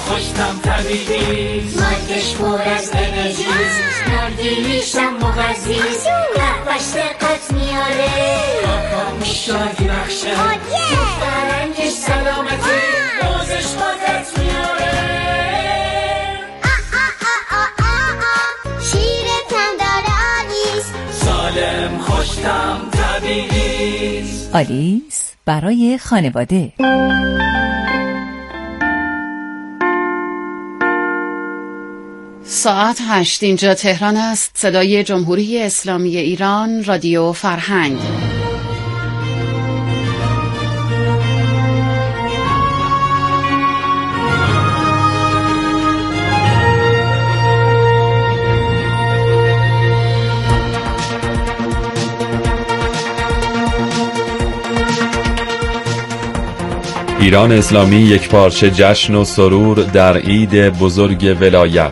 خوشتم طبیعیست، مایکش پر از انرژیست، نردیلیشم مغزیست، قهوه‌ش دقت میاره، آقامش شادی بخشه، فرنگش سلامتی، موزش بازت میاره. شیرتم داره آلیس، سالم خوشتم طبیعیست. آلیس برای خانواده. ساعت 8 اینجا تهران است. صدای جمهوری اسلامی ایران، رادیو فرهنگ. ایران اسلامی یک پارچه جشن و سرور در عید بزرگ ولایت.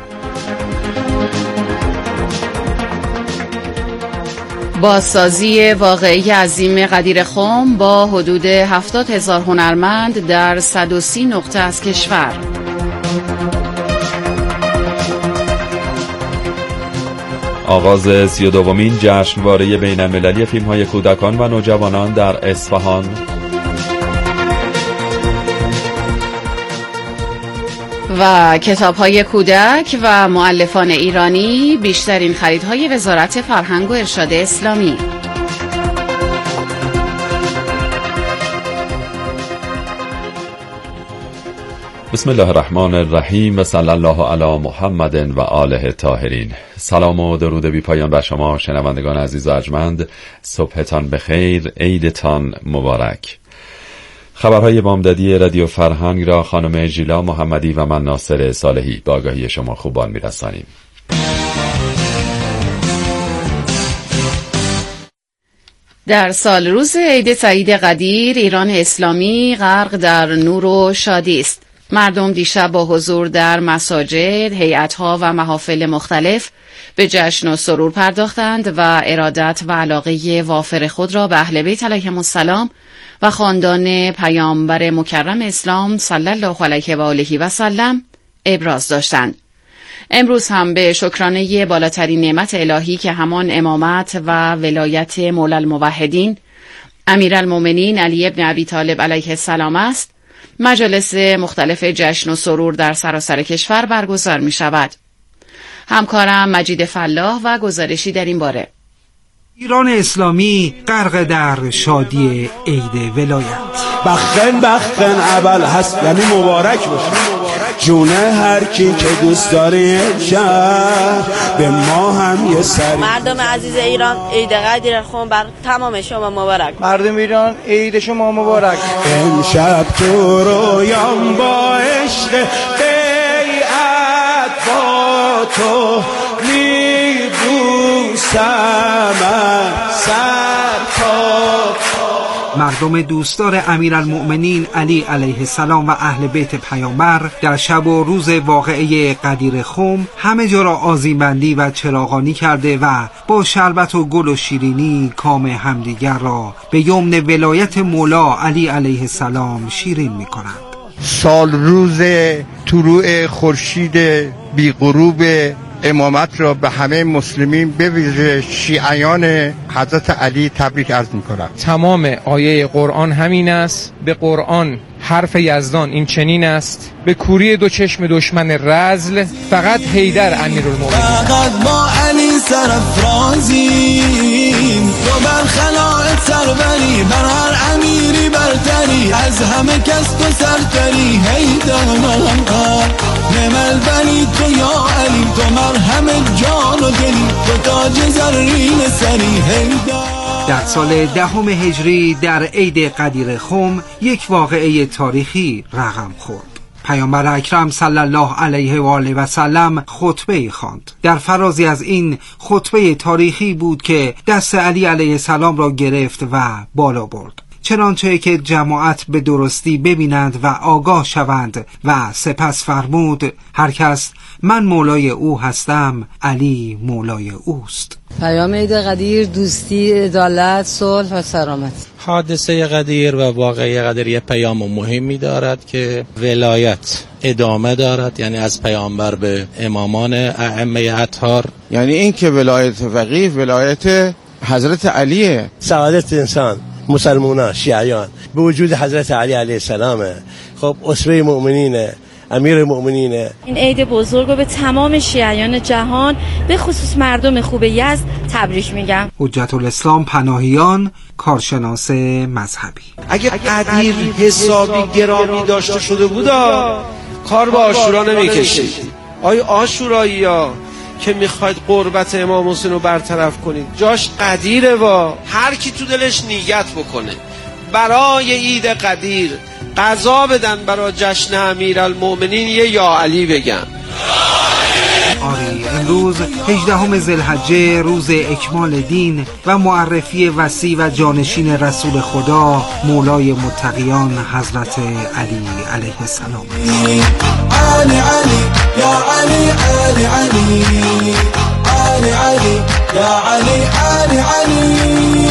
بازسازی واقعی عظیم قدیر خم با حدود 70,000 هنرمند در 130 نقطه از کشور. آغاز 32مین جشنواره بین‌المللی فیلم‌های کودکان و نوجوانان در اصفهان. و کتاب‌های کودک و مؤلفان ایرانی، بیشترین خریدهای وزارت فرهنگ و ارشاد اسلامی. بسم الله الرحمن الرحیم و صلی الله علی محمد و آله طاهرین. سلام و درود بی پایان بر شما شنوندگان عزیز و ارجمند. صبحتان بخیر، عیدتان مبارک. خبرهای بامدادی رادیو فرهنگ را خانم ژیلا محمدی و من ناصر صالحی به آگاهی شما خوبان می‌رسانیم. در سال روز عید سعید قدیر، ایران اسلامی غرق در نور و شادی است. مردم دیشب با حضور در مساجد، هیئت‌ها و محافل مختلف به جشن و سرور پرداختند و ارادت و علاقه وافر خود را به اهل بیت علیهم السلام و خاندان پیامبر مکرم اسلام صلی الله علیه و آله و سلم ابراز داشتند. امروز هم به شکرانه بالاترین نعمت الهی که همان امامت و ولایت مولا الموحدین امیرالمؤمنین علی ابن ابی طالب علیه السلام است، مجالس مختلف جشن و سرور در سراسر کشور برگزار می شود. همکارم مجید فلاح و گزارشی در این باره. ایران اسلامی غرق در شادی عید ولایت. بخن اول هست یعنی مبارک باشه جونه هر کی که دوست داره شهر به ما هم یه سری. مردم عزیز ایران عید قدیر خم بر تمام شما مبارک. مردم ایران عید شما مبارک. امشب تو رویام با عشق بیعت با تو میبوسم سر تا. مردم دوستدار امیرالمؤمنین علی علیه السلام و اهل بیت پیامبر در شب و روز واقعه قدیر خم همه جا را آذین‌بندی و چراغانی کرده و با شربت و گل و شیرینی کام همدیگر را به یمن ولایت مولا علی علیه السلام شیرین می کنند. سال روز طلوع خورشید بی غروب امامت را به همه مسلمین به ویژه شیعیان حضرت علی تبریک عرض می‌کنم. تمام آیه قرآن همین است. به قرآن حرف یزدان این چنین است: به کوری دو چشم دشمن رذل فقط حیدر امیرالمومنین. فقط با علی سرافرازیم تو بر خلایق سروری، بر هر امیری برتری، از همه کس تو سرتری. حیدر نمل بنی تو یا علی، تو مرهم جان و دلی، تو تاج زرین سری. حیدر. در سال 10 هجری در عید قدیر خم یک واقعه تاریخی رقم خورد. پیامبر اکرم صلی الله علیه و آله و سلم خطبه خواند. در فرازی از این خطبه تاریخی بود که دست علی علیه السلام را گرفت و بالا برد، چنانچه که جماعت به درستی ببینند و آگاه شوند و سپس فرمود: هر کس من مولای او هستم، علی مولای اوست. پیام عید قدیر دوستی، عدالت، صلح و سلامت. حادثه قدیر و واقعه قدیر یه پیام مهمی دارد که ولایت ادامه دارد، یعنی از پیامبر به امامان ائمه اطهار. یعنی این که ولایت فقیه ولایت حضرت علیه. سعادت انسان مسلمانان شیعیان به وجود حضرت علی علیه السلامه. خب اسوه مؤمنینه، امیر مؤمنینه. این عید بزرگ رو به تمام شیعیان جهان به خصوص مردم خوب یزد تبریک میگم. حجت الاسلام پناهیان، کارشناس مذهبی: اگه قدیر حسابی گرامی داشته شده بودا کار با عاشورا نمیکشید. عاشورایی ها که میخواید قربت امام حسین رو برطرف کنید جاش قدیره. هر کی تو دلش نیت بکنه برای عید قدیر قضا بدن برای جشن امیرالمؤمنین یه یا علی بگن. آری، امروز 18 ذوالحجه، روز اکمال دین و معرفی وصی و جانشین رسول خدا مولای متقیان حضرت علی علیه السلام. علی علی یا علی علی علی علی علی یا علی علی علی.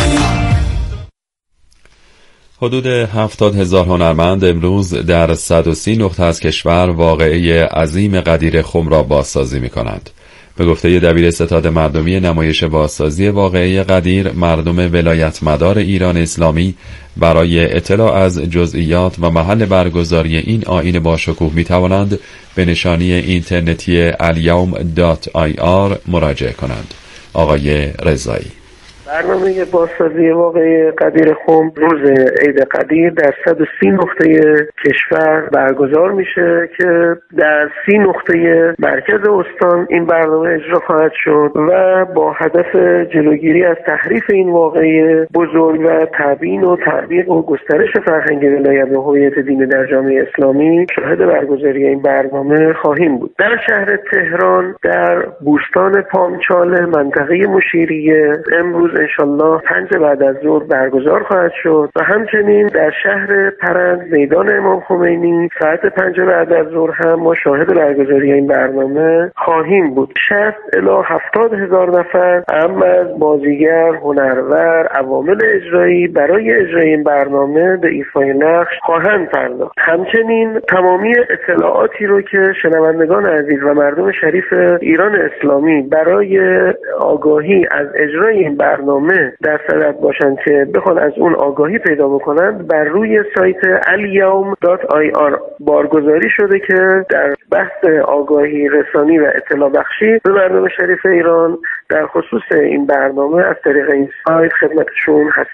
حدود 70,000 هنرمند امروز در 130 نقطه از کشور واقعه عظیم قدیر خم را بازسازی می کنند. به گفته دبیر ستاد مردمی نمایش بازسازی واقعه قدیر، مردم ولایت مدار ایران اسلامی برای اطلاع از جزئیات و محل برگزاری این آیین باشکوه می توانند به نشانی اینترنتی alyawm.ir مراجعه کنند. آقای رضایی: برنامه بازسازی واقعه قدیر خم روز عید قدیر در 130 نقطه کشور برگزار میشه که در 30 نقطه مرکز استان این برنامه اجرا خواهد شد و با هدف جلوگیری از تحریف این واقعه بزرگ و تبیین و تعمیق و گسترش فرهنگ ولایت و هویت دین در جامعه اسلامی شاهد برگزاری این برنامه خواهیم بود. در شهر تهران در بوستان پامچاله منطقه مشیریه امروز انشالله 5 بعد از ظهر برگزار خواهد شد و همچنین در شهر پرند میدان امام خمینی ساعت 5 بعد از ظهر هم ما شاهد برگزاری این برنامه خواهیم بود. 60 الی 70 هزار نفر اما از بازیگر، هنرور، عوامل اجرایی برای اجرای این برنامه به ایفای نقش خواهند پرداخت. همچنین تمامی اطلاعاتی رو که شنوندگان عزیز و مردم شریف ایران اسلامی برای آگاهی از اجرای این برنامه در صدد باشند که بخوان از اون آگاهی پیدا بکنند بر روی سایت alyawm.ir بارگذاری شده که در بحث آگاهی رسانی و اطلاع بخشی به مردم شریف ایران در خصوص این برنامه از طریق این سایت خدمتشون هست.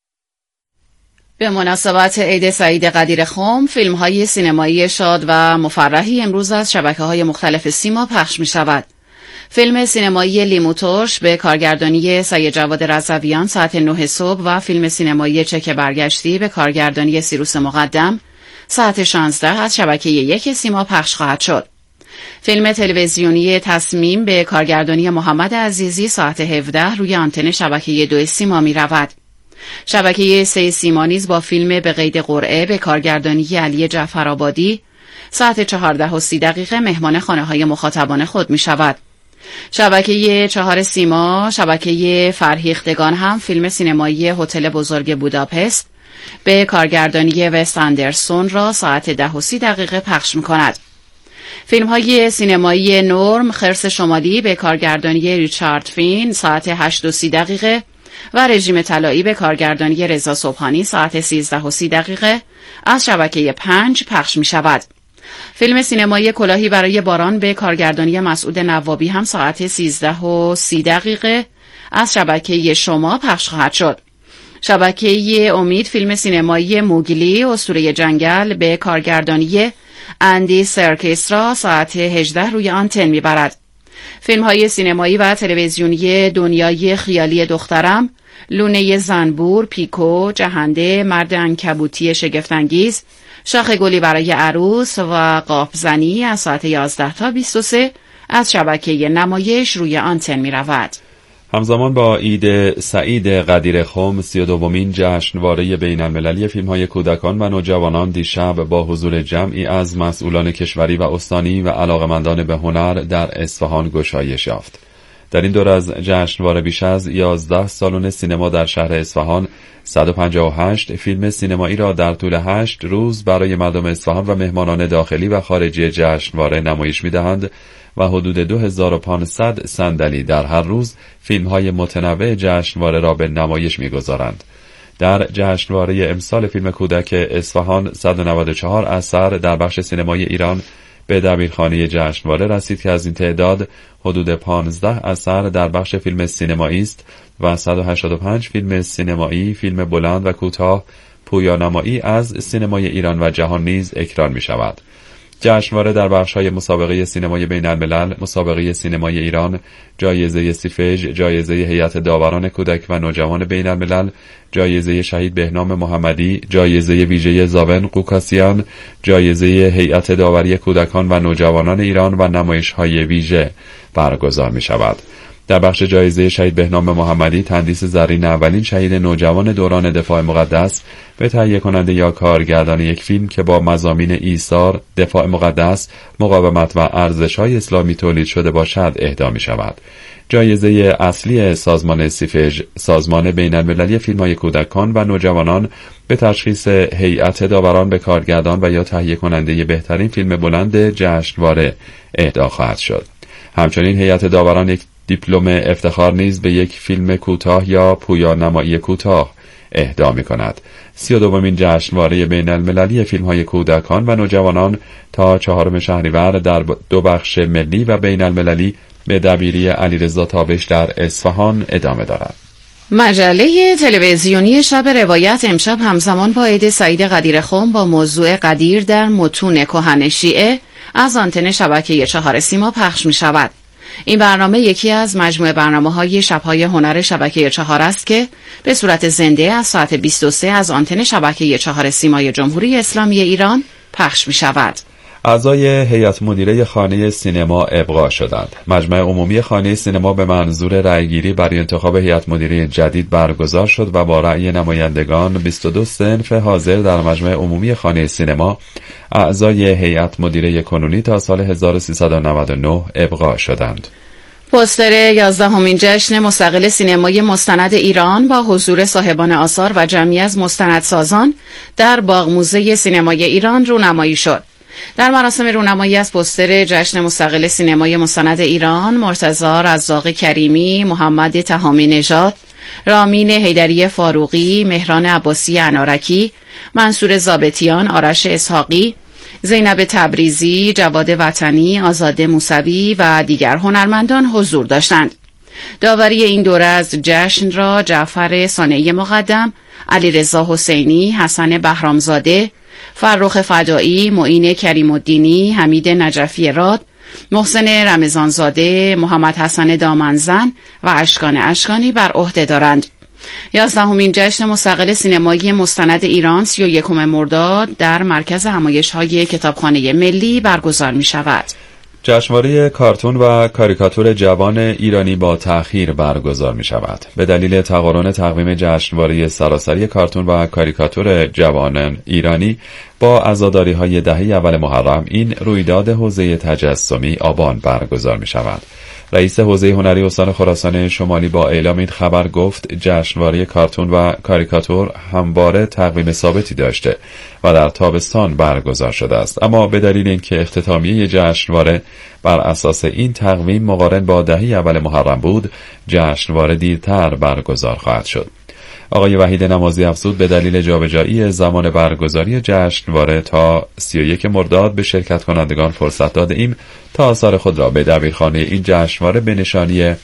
به مناسبت عید سعید قدیر خم، فیلم‌های سینمایی شاد و مفرحی امروز از شبکه‌های مختلف سیما پخش می‌شود. فیلم سینمایی لیمو ترش به کارگردانی سید جواد رضویان ساعت 9 صبح و فیلم سینمایی چک برگشتی به کارگردانی سیروس مقدم ساعت 16 از شبکه 1 سیما پخش خواهد شد. فیلم تلویزیونی تصمیم به کارگردانی محمد عزیزی ساعت 17 روی آنتن شبکه 2 سیما می رود. شبکه 3 سیما نیز با فیلم به قید قرعه به کارگردانی علی جعفرآبادی ساعت 14:30 مهمان خانه‌های مخاطبان خود می شود. شبکه 4 سیما، شبکه فرهیختگان هم فیلم سینمایی هتل بزرگ بوداپست به کارگردانی وست اندرسون را ساعت 10:30 پخش می کند. فیلم های سینمایی نورم خرس شمالی به کارگردانی ریچارد فین ساعت 8:30 و رژیم طلایی به کارگردانی رضا صبحانی ساعت 13:30 از شبکه 5 پخش می شود. فیلم سینمایی کلاهی برای باران به کارگردانی مسعود نوابی هم ساعت 13:30 از شبکه شما پخش خواهد شد. شبکه امید فیلم سینمایی موگلی اسطوره جنگل به کارگردانی اندی سرکیس را ساعت 18 روی آنتن میبرد. فیلم های سینمایی و تلویزیونی دنیای خیالی دخترم، لونه زنبور، پیکو، جهنده، مرد عنکبوتی شگفت‌انگیز، شاخ گلی برای عروس و قاپزنی از ساعت 11 تا 23 از شبکه نمایش روی آنتن می رود. همزمان با عید سعید قدیر خم 32مین جشنواره بین المللی فیلم‌های کودکان و نوجوانان دیشب با حضور جمعی از مسئولان کشوری و استانی و علاقمندان به هنر در اصفهان گشایش یافت. در این دور از جشنواره بیش از 11 سالن سینما در شهر اصفهان 158 فیلم سینمایی را در طول 8 روز برای مردم اصفهان و مهمانان داخلی و خارجی جشنواره نمایش می‌دهند و حدود 2500 صندلی در هر روز فیلم‌های متنوع جشنواره را به نمایش می‌گذارند. در جشنواره امسال فیلم کودک اصفهان 194 اثر در بخش سینمای ایران به دبیرخانه جشنواره رسید که از این تعداد حدود 15 اثر در بخش فیلم سینمایی است و 185 فیلم سینمایی، فیلم بلند و کوتاه، پویانمایی از سینمای ایران و جهان نیز اکران می شود. جشنواره در بخش‌های مسابقه سینمای بین الملل، مسابقه سینمای ایران، جایزه سیفژ، جایزه هیئت داوران کودک و نوجوان بین الملل، جایزه شهید بهنام محمدی، جایزه ویژه زاون قوکاسیان، جایزه هیئت داوری کودکان و نوجوانان ایران و نمایش‌های ویژه برگزار می‌شود. در بخش جایزه شهید بهنام محمدی تندیس زرین اولین شهید نوجوان دوران دفاع مقدس به تهیه کننده یا کارگردان یک فیلم که با مضامین ایثار، دفاع مقدس، مقاومت و ارزش‌های اسلامی تولید شده باشد اهدا می‌شود. جایزه اصلی سازمان سیفژ، سازمان بین‌المللی فیلم‌های کودکان و نوجوانان، به تشخیص هیئت داوران به کارگردان و یا تهیه کننده بهترین فیلم بلند جشنواره اهدا خواهد شد. همچنین هیئت داوران یک دیپلم افتخار نیز به یک فیلم کوتاه یا پویانمایی کوتاه اهدا می‌کند. 32مین جشنواره بین المللی فیلم‌های کودکان و نوجوانان تا 4 شهریور در 2 بخش ملی و بین المللی به دبیری علیرضا تابش در اصفهان ادامه دارد. مجله تلویزیونی شب روایت امشب همزمان با عید سعید قدیرخان با موضوع قدیر در متون کهن شیعه از آنتن شبکه 4 سیما پخش می شود. این برنامه یکی از مجموعه برنامه‌های شب‌های هنر شبکه 4 است که به صورت زنده از ساعت 23 از آنتن شبکه 4 سیمای جمهوری اسلامی ایران پخش می شود. اعضای هیئت مدیره خانه سینما ابقا شدند. مجمع عمومی خانه سینما به منظور رأیگیری برای انتخاب هیئت مدیره جدید برگزار شد و با رأی نمایندگان 22 صنف حاضر در مجمع عمومی خانه سینما، اعضای هیئت مدیره کنونی تا سال 1399 ابقا شدند. پوستر 11مین جشن مستقل سینمای مستند ایران با حضور صاحبان آثار و جمعی از مستندسازان در باغ موزه سینمای ایران رونمایی شد. در مراسم رونمایی از پوستر جشن مستقل سینمای مستند ایران، مرتضی رزاق کریمی، محمد تهامی نژاد، رامین حیدری فاروقی، مهران عباسی انارکی، منصور ضابطیان، آرش اسحاقی، زینب تبریزی، جواد وطنی، آزاده موسوی و دیگر هنرمندان حضور داشتند. داوری این دوره از جشن را جعفر صانعی مقدم، علیرضا حسینی، حسن بهرامزاده، فرخ فدایی، معین کریم الدینی، حمید نجفی راد، محسن رمضانزاده، محمد حسن دامنزن و اشکان اشکانی بر عهده دارند. 11مین جشن مستقل سینمایی مستند ایران 31 مرداد در مرکز همایش‌های کتابخانه ملی برگزار می شود. جشنواره کارتون و کاریکاتور جوان ایرانی با تأخیر برگزار می شود. به دلیل تقارن تقویم جشنواره سراسری کارتون و کاریکاتور جوان ایرانی با عزاداری‌های دهه اول محرم، این رویداد حوزه تجسمی آبان برگزار می شود. رئیس حوزه هنری استان خراسان شمالی با اعلام این خبر گفت جشنواره کارتون و کاریکاتور همواره تقویم ثابتی داشته و در تابستان برگزار شده است، اما به دلیل اینکه اختتامیه جشنواره بر اساس این تقویم مقارن با دهه اول محرم بود، جشنواره دیرتر برگزار خواهد شد. آقای وحید نمازی افزود به دلیل جابجایی زمان برگزاری جشنواره تا 31 مرداد به شرکت کنندگان فرصت داده‌ایم تا آثار خود را به دبیرخانه این جشنواره به نشانی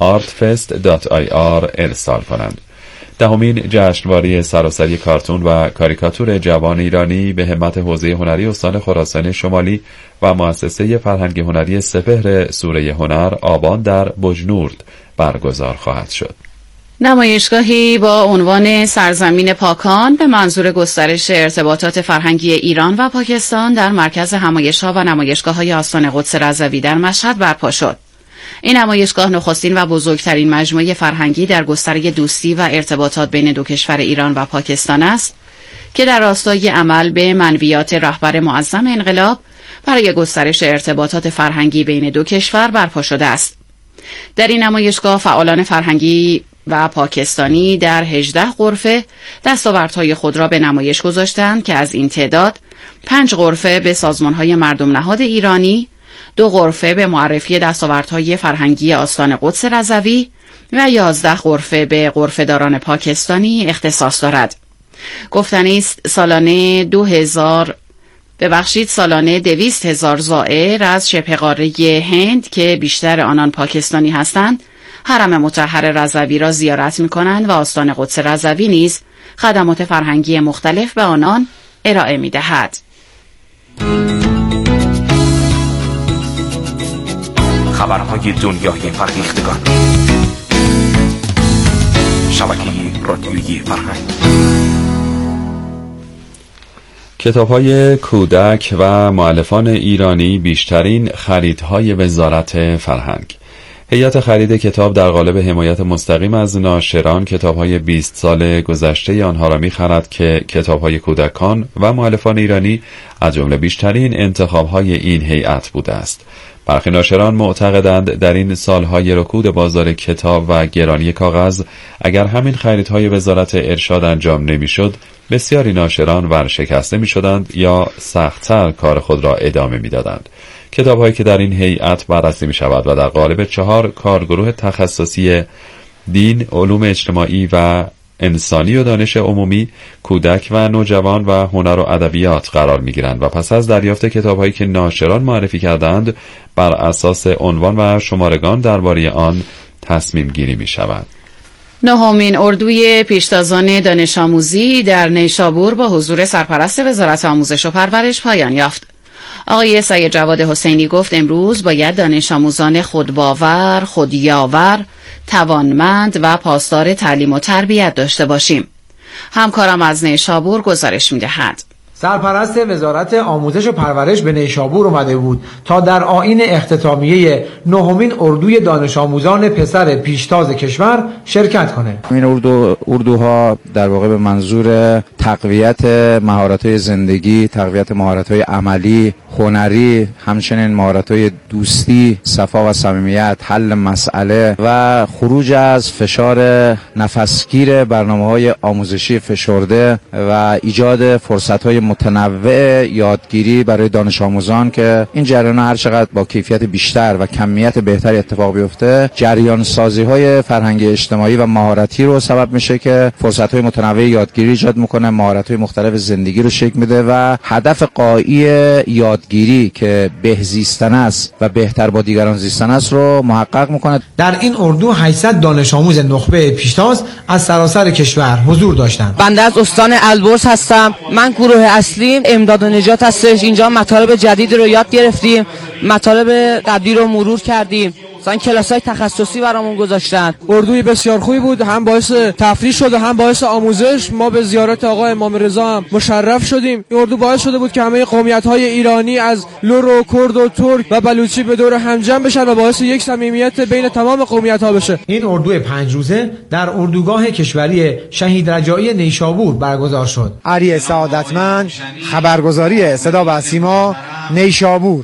artfest.ir ارسال کنند. 10مین جشنواره سراسری کارتون و کاریکاتور جوان ایرانی به همت حوزه هنری استان خراسان شمالی و مؤسسه فرهنگی هنری سپهر سوره هنر آبان در بجنورد برگزار خواهد شد. نمایشگاهی با عنوان سرزمین پاکان به منظور گسترش ارتباطات فرهنگی ایران و پاکستان در مرکز همایش‌ها و نمایشگاه‌های آستان قدس رضوی در مشهد برپا شد. این نمایشگاه نخستین و بزرگترین مجموعه فرهنگی در گستره دوستی و ارتباطات بین دو کشور ایران و پاکستان است که در راستای عمل به منویات رهبر معظم انقلاب برای گسترش ارتباطات فرهنگی بین دو کشور برپا شده است. در این نمایشگاه فعالان فرهنگی و پاکستانی در 18 غرفه دستاوردهای خود را به نمایش گذاشتند که از این تعداد 5 غرفه به سازمانهای مردم نهاد ایرانی، 2 غرفه به معرفی دستاوردهای فرهنگی آستان قدس رضوی و 11 غرفه به غرفه‌داران پاکستانی اختصاص دارد. گفتنی است سالانه 200,000 زائر از شبه قاره هند که بیشتر آنان پاکستانی هستند حرم مطهر رضوی را زیارت می‌کنند و آستان قدس رضوی نیز خدمات فرهنگی مختلف به آنان ارائه می‌دهد. خبرهای دنیای فرهیختگان، شبکه رادیویی فرهنگ. کتاب‌های کودک و مؤلفان ایرانی بیشترین خریدهای وزارت فرهنگ. هیئت خرید کتاب در قالب حمایت مستقیم از ناشران کتاب‌های 20 سال گذشته آنها را می‌خرد که کتاب‌های کودکان و مؤلفان ایرانی از جمله بیشترین انتخاب‌های این هیئت بوده است. برخی ناشران معتقدند در این سالهای رکود بازار کتاب و گرانی کاغذ اگر همین خریدهای وزارت ارشاد انجام نمی‌شد، بسیاری ناشران ورشکسته می‌شدند یا سخت‌تر کار خود را ادامه می‌دادند. کتاب‌هایی که در این هیئت بررسی می‌شود و در قالب 4 کارگروه تخصصی دین، علوم اجتماعی و انسانی و دانش عمومی، کودک و نوجوان و هنر و ادبیات قرار می‌گیرند و پس از دریافت کتاب‌هایی که ناشران معرفی کردند بر اساس عنوان و شمارگان درباره آن تصمیم گیری می‌شود. نهمین اردوی پیشتازان دانش آموزی در نیشابور با حضور سرپرست وزارت آموزش و پرورش پایان یافت. آقای سید جواد حسینی گفت امروز باید دانش آموزان خودباور، خودیاور، توانمند و پاسدار تعلیم و تربیت داشته باشیم. همکارم از نیشابور گزارش می‌دهد. سرپرست وزارت آموزش و پرورش به نیشابور اومده بود تا در آیین اختتامیه 9مین اردوی دانش آموزان پسر پیشتاز کشور شرکت کنه. این اردوها در واقع به منظور تقویت مهارت‌های زندگی، تقویت مهارت‌های عملی، هنری، همچنین مهارت‌های دوستی، صفا و صمیمیت، حل مسئله و خروج از فشار نفسگیر برنامه‌های آموزشی فشرده و ایجاد فرصت‌های متنوع یادگیری برای دانش آموزان که این جریان هر چقدر با کیفیت بیشتر و کمیت بهتری اتفاق بیفته، جریان سازی‌های فرهنگی اجتماعی و مهارتی رو سبب میشه که فرصت‌های متنوع یادگیری ایجاد میکنه، مهارت‌های مختلف زندگی رو شکل میده و هدف غایی یادگیری که بهزیستن است و بهتر با دیگران زیستن است رو محقق میکنه. در این اردو 800 دانش آموز نخبه پیشتاز از سراسر کشور حضور داشتند. بنده از استان البرز هستم. من گروه اصلی امداد و نجات هستش. اینجا مطالب جدید رو یاد گرفتیم، مطالب قبلی رو مرور کردیم، مثلا کلاس‌های تخصصی برامون گذاشتن. اردوی بسیار خوبی بود، هم باعث تفریح شد و هم باعث آموزش. ما به زیارت آقا امام رضا هم مشرف شدیم. این اردو باعث شده بود که همه قومیت‌های ایرانی از لر و کرد و ترک و بلوچی به دور هم جمع بشن و باعث یک صمیمیت بین تمام قومیت‌ها بشه. این اردو 5 روزه در اردوگاه کشوری شهید رجایی نیشابور برگزار شد. علی سعادتمند، خبرگزاری صدا و سیما، نیشابور.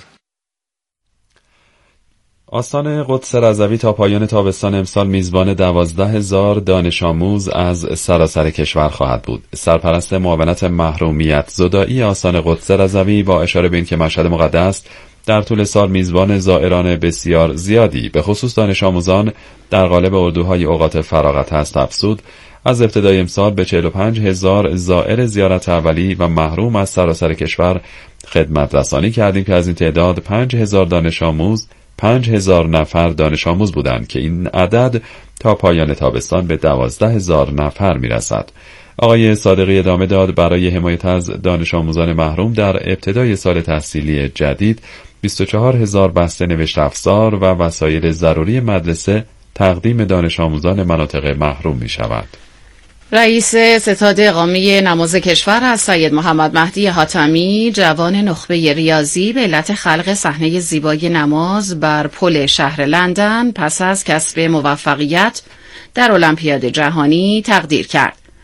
آستان قدس رضوی تا پایان تابستان امسال میزبان 12,000 دانش آموز از سراسر کشور خواهد بود. سرپرست معاونت محرومیت زدایی آستان قدس رضوی با اشاره به اینکه مشهد مقدس در طول سال میزبان زائران بسیار زیادی به خصوص دانش آموزان در قالب اردوهای اوقات فراغت هست افزود، از ابتدای امسال به 45,000 زائر زیارت اولی و محروم از سراسر کشور خدمت رسانی کردیم که از این تعداد 5,000 دانش آموز 5,000 نفر دانش آموز بودند که این عدد تا پایان تابستان به 12,000 نفر میرسد. آقای صادقی ادامه داد برای حمایت از دانش آموزان محروم در ابتدای سال تحصیلی جدید 24,000 بسته نوشت افزار و وسایل ضروری مدرسه تقدیم دانش آموزان مناطق محروم می شود. رئیس ستاد اقامه نماز کشور از سید محمد مهدی حاتمی جوان نخبه ریاضی به علت خلق صحنه زیبای نماز بر پل شهر لندن پس از کسب موفقیت در المپیاد جهانی تقدیر کرد.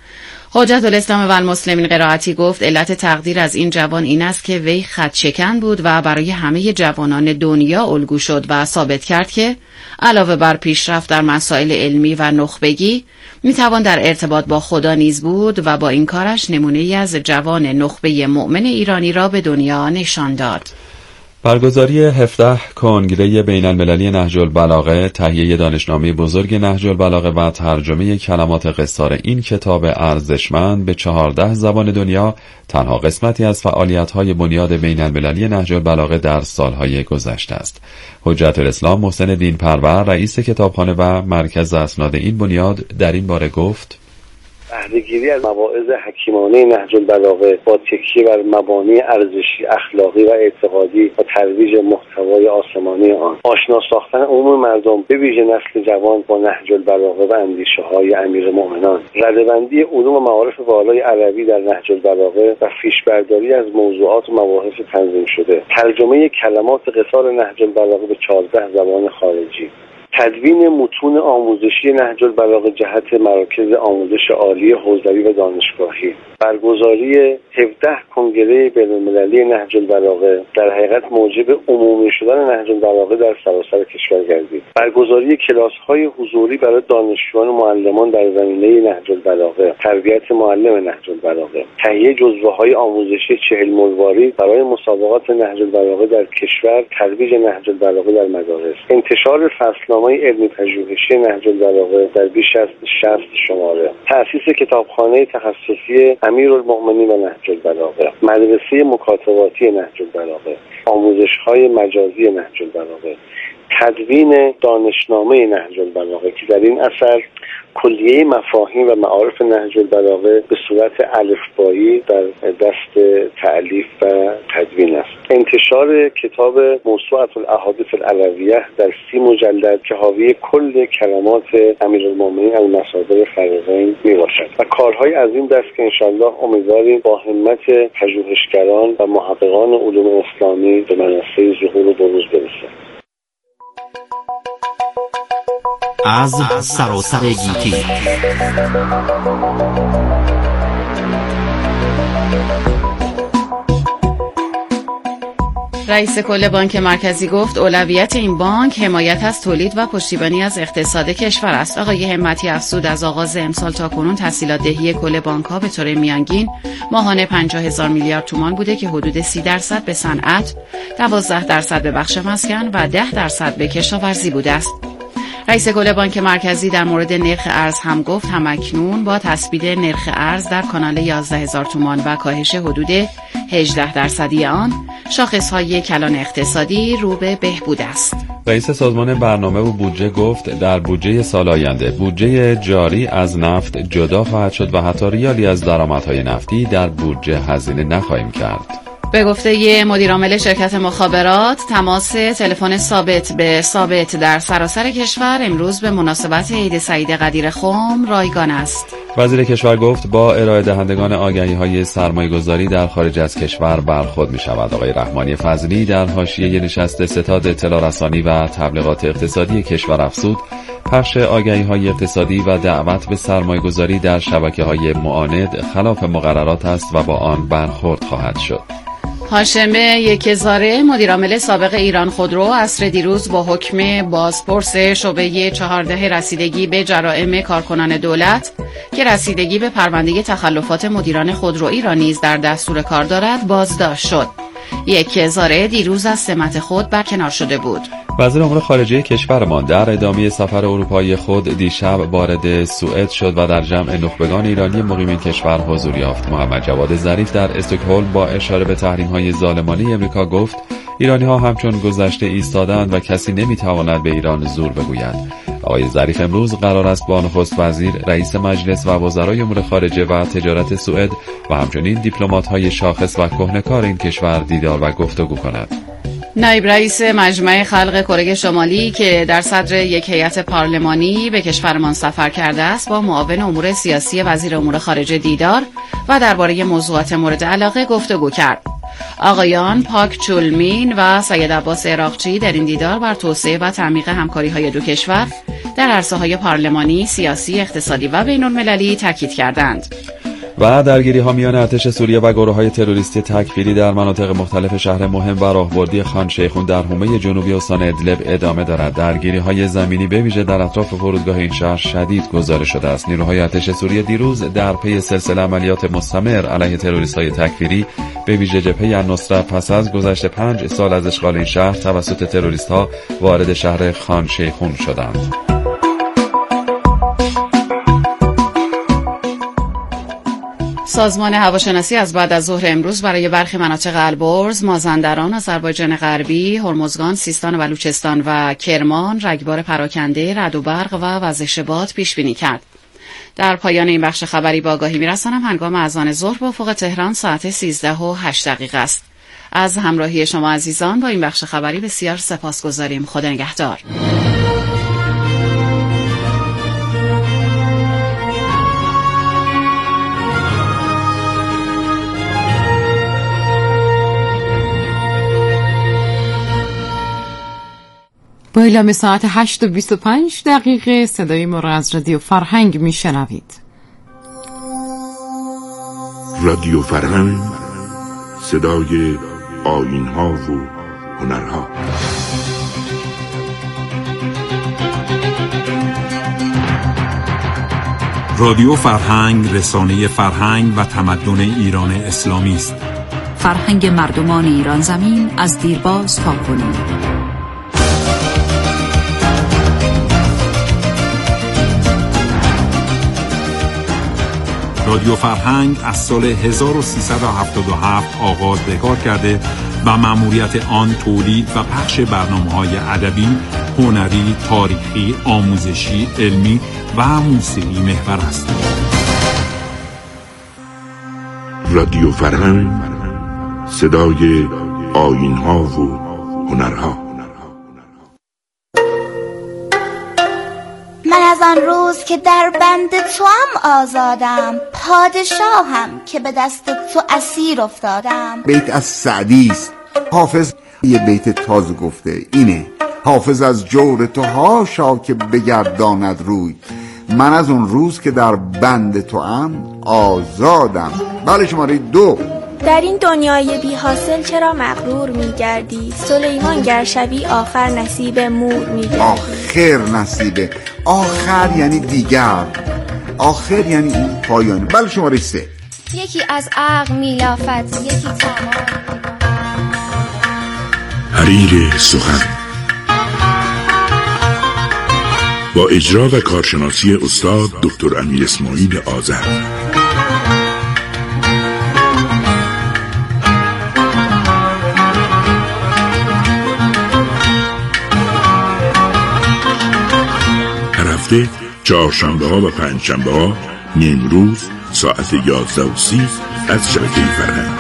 حجت الاسلام و المسلمین قرائتی گفت علت تقدیر از این جوان این است که وی خط‌شکن بود و برای همه جوانان دنیا الگو شد و ثابت کرد که علاوه بر پیشرفت در مسائل علمی و نخبگی میتوان در ارتباط با خدا نیز بود و با این کارش نمونه‌ای از جوان نخبه مؤمن ایرانی را به دنیا نشان داد. برگزاری 17 کنگره بین المللی نهج البلاغه، تهیه دانشنامه بزرگ نهج البلاغه و ترجمه کلمات قصار این کتاب ارزشمند به 14 زبان دنیا تنها قسمتی از فعالیت‌های بنیاد بین المللی نهج البلاغه در سالهای گذشته است. حجت الاسلام محسن دین پرور، رئیس کتابخانه و مرکز اسناد این بنیاد، در این باره گفت: بهره‌گیری از مواعظ حکیمانه نهج البلاغه با تکیه بر مبانی ارزشی، اخلاقی و اعتقادی و ترویج محتوای آسمانی آن، آشنا ساختن عموم مردم به ویژه نسل جوان با نهج البلاغه و اندیشه‌های امیرالمؤمنان، رده‌بندی علوم و معارف والای عربی در نهج البلاغه و پیشبرداری از موضوعات و مباحث تنظیم شده، ترجمه کلمات قصار نهج البلاغه به 14 زبان خارجی، تدوین متون آموزشی نهج البلاغه جهت مراکز آموزش عالی حوزوی و دانشگاهی، برگزاری 17 کنگره بین‌المللی نهج البلاغه در حقیقت موجب عمومی شدن نهج البلاغه در سراسر کشور گردید، برگزاری کلاس‌های حضوری برای دانشجویان و معلمان در زمینه نهج البلاغه، تربیت معلم نهج البلاغه، تهیه جزوه‌های آموزشی 40 مرواری برای مسابقات نهج البلاغه در کشور، ترویج نهج البلاغه در مدارس، انتشار فصلنامه علمی پژوهشی نهج البلاغه در بیش از 60 شماره، تأسیس کتابخانه تخصصی امیرالمؤمنین و نهج البلاغه، مدرسه مکاتباتی نهج البلاغه، آموزش‌های مجازی نهج البلاغه، تدوین دانشنامه نهج البلاغه که در این اثر کلیه مفاهیم و معارف نهج البلاغه به صورت الفبایی در دست تألیف و تدوین است. انتشار کتاب موسوعة الاحادیث العلویه در 30 مجلد که حاوی کل کلمات امیرالمؤمنین المصادر خیرین می باشد و کارهای از این دست که انشاءالله امیدواریم با همت پژوهشگران و محققان علوم اسلامی به منصه ظهور و بروز برسد. از سراسر گیتی رئیس کل بانک مرکزی گفت اولویت این بانک حمایت از تولید و پشتیبانی از اقتصاد کشور است. آقای همتی افزود از آغاز امسال تا کنون تسهیلات دهی کل بانک‌ها به طور میانگین ماهانه 50,000 میلیارد تومان بوده که حدود 30% به صنعت، 12% به بخش مسکن و 10% به کشاورزی بوده است. رئیس کل بانک مرکزی در مورد نرخ ارز هم گفت همکنون با تثبیت نرخ ارز در کانال 11,000 تومان و کاهش حدود 18% آن، شاخص‌های کلان اقتصادی رو به بهبود است. رئیس سازمان برنامه و بودجه گفت در بودجه سال آینده بودجه جاری از نفت جدا خواهد شد و حتی ریالی از درآمدهای نفتی در بودجه هزینه نخواهیم کرد. به گفته مدیرعامل شرکت مخابرات، تماس تلفن ثابت به ثابت در سراسر کشور امروز به مناسبت عید سعید قدیر خم رایگان است. وزیر کشور گفت با ارائه دهندگان آگهی‌های سرمایه‌گذاری در خارج از کشور برخورد می‌شود. آقای رحمانی فضلی در حاشیه نشست ستاد اطلاع رسانی و تبلیغات اقتصادی کشور افزود پخش آگهی‌های اقتصادی و دعوت به سرمایه‌گذاری در شبکه‌های معاند خلاف مقررات است و با آن برخورد خواهد شد. هاشم یکزاره مدیرعامل سابق ایران خودرو عصر دیروز با حکم بازپرس شعبه 14 رسیدگی به جرائم کارکنان دولت که رسیدگی به پرونده تخلفات مدیران خودرویی را نیز در دستور کار دارد بازداشت شد. یکزاره دیروز از سمت خود برکنار شده بود. وزیر امور خارجه کشورمان در ادامه سفر اروپایی خود دیشب وارد سوئد شد و در جمع نخبگان ایرانی مقیم این کشور حضور یافت. محمد جواد ظریف در استکهلم با اشاره به تحریم‌های ظالمانه امریکا گفت ایرانی‌ها همچون گذشته ایستادند و کسی نمی‌تواند به ایران زور بگوید. آقای ظریف امروز قرار است با نخست وزیر، رئیس مجلس و وزرای امور خارجه و تجارت سوئد و همچنین دیپلمات‌های شاخص و کهنه‌کار این کشور دیدار و گفتگو کند. نایب رئیس مجمع خلق کره شمالی که در صدر یک هیئت پارلمانی به کشورمان سفر کرده است با معاون امور سیاسی وزیر امور خارجه دیدار و درباره موضوعات مورد علاقه گفتگو کرد. آقایان پاک چولمین و سید عباس عراقچی در این دیدار بر توسعه و تعمیق همکاری‌های دو کشور در عرصه‌های پارلمانی، سیاسی، اقتصادی و بین‌المللی تاکید کردند. و درگیری ها میان ارتش سوریه و گروه های تروریستی تکفیری در مناطق مختلف شهر مهم و راهبردی خان شیخون در حومه جنوبی استان ادلب ادامه دارد. درگیری های زمینی به ویژه در اطراف فرودگاه این شهر شدید گزارش شده است. نیروهای ارتش سوریه دیروز در پی سلسله عملیات مستمر علیه تروریست‌های تکفیری به ویژه جبهه النصرة پس از گذشت 5 سال از اشغال این شهر توسط تروریست‌ها وارد شهر خان شیخون شدند. سازمان هواشناسی از بعد از ظهر امروز برای برخی مناطق البرز، مازندران، آذربایجان غربی، هرمزگان، سیستان و بلوچستان و کرمان رگبار پراکنده، رعد و برق و وزش باد پیش بینی کرد. در پایان این بخش خبری با آگاهی می‌رسانم هنگام اذان ظهر به افق تهران ساعت 13:08 است. از همراهی شما عزیزان با این بخش خبری بسیار سپاسگزاریم. خدا نگهدار. با اعلام ساعت 8:25 صدای ما را از رادیو فرهنگ میشنوید. رادیو فرهنگ، صدای آیین‌ها و هنرها. رادیو فرهنگ رسانه فرهنگ و تمدن ایران اسلامی است. فرهنگ مردمان ایران زمین از دیرباز تا کنون. رادیو فرهنگ از سال 1377 آغاز به کار کرده و مأموریت آن تولید و پخش برنامه‌های ادبی، هنری، تاریخی، آموزشی، علمی و موسیقی محور است. رادیو فرهنگ، صدای آیین‌ها و هنرها. من از آن روز که در بند توام آزادم، پادشاهم که به دست تو اسیر افتادم. بیت از سعدی است. حافظ یه بیت تازه گفته اینه: حافظ از جور تو هاشا که بگرداند روی، من از اون روز که در بند توام آزادم. بله، شماره 2. در این دنیای بی حاصل چرا مغرور می گردی؟ سلیمان گر شوی آخر نصیب مور می گردی. آخر نصیبه، آخر یعنی دیگر، آخر یعنی این پایان. بله، شماره 3. یکی از عقل می لافت، یکی تمام. حریر سخن با اجرا و کارشناسی استاد دکتر امیر اسماعیل آذر. چهارشنبه ها و پنجشنبه ها نیمروز ساعت 11:30 از شبکه فرهنگ.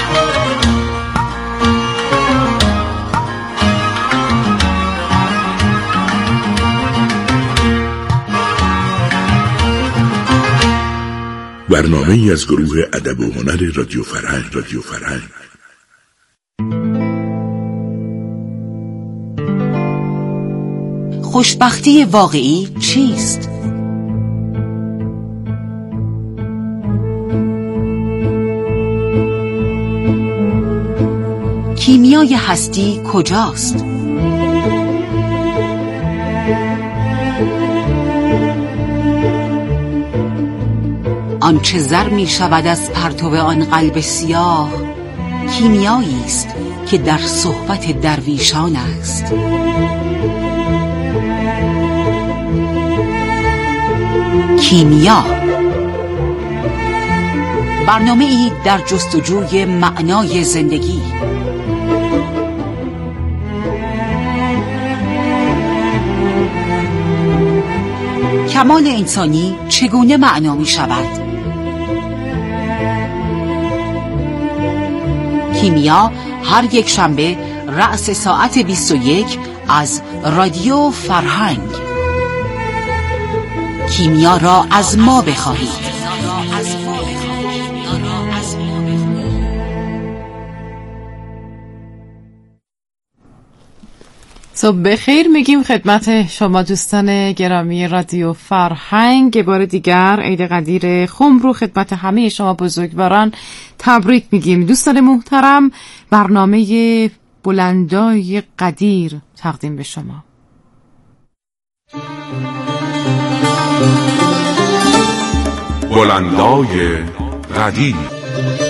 برنامه‌ای از گروه ادب و هنر رادیو فرهنگ. خوشبختی واقعی چیست؟ کیمیای هستی کجاست؟ آنچه زر می شود از پرتو آن قلب سیاه، کیمیایی است که در صحبت درویشان است. کیمیا، برنامه‌ای در جستجوی معنای زندگی. کمال انسانی چگونه معنا می شود؟ کیمیا هر یک شنبه رأس ساعت 21 از رادیو فرهنگ. کیمیا را از ما بخواهید. صبح بخیر میگیم خدمت شما دوستان گرامی رادیو فرهنگ. یه بار دیگر عید قدیر خم رو خدمت همه شما بزرگواران تبریک میگیم. دوستان محترم، برنامه بلندای قدیر تقدیم به شما. بلندای قدیر